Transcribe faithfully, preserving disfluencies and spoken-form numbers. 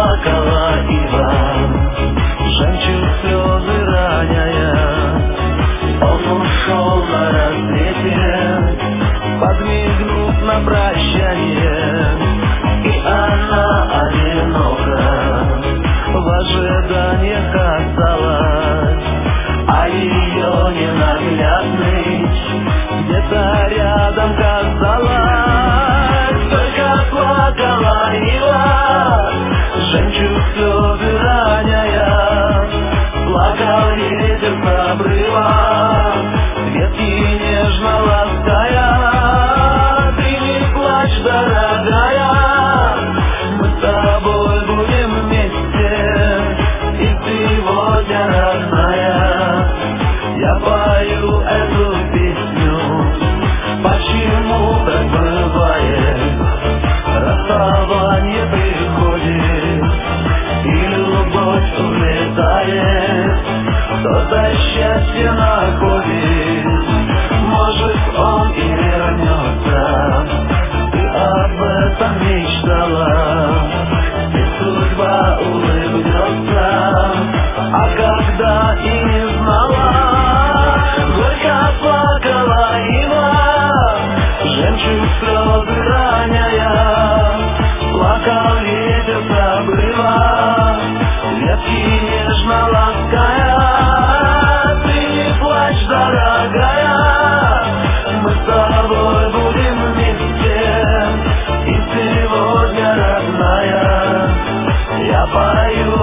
плакала ива, жемчуг слезы роняя. Он ушел на рассвете, подмигнув на прощание, и она одинока в ожиданиях осталась, а ее ненаглядный где-то рядом казалось. Только плакала ива, жемчуг слезы роняя, плакал ветер с обрыва, ветки нежно лаская. Ты не плачь, дорогая, мы с тобой будем вместе, и сегодня, родная, я пою эту песню. Почему так бывает, расставание приходит, и любовь улетает, кто-то счастье находит. Может, он и вернется, ты об этом мечтала, и судьба улыбнется, а когда и не знала. Горько плакала ива, жемчуг слезы роняя, плакал ветер с обрыва, ветки нежно лаская. Ты не плачь, дорогая, мы с тобой будем вместе, и сегодня, родная, я пою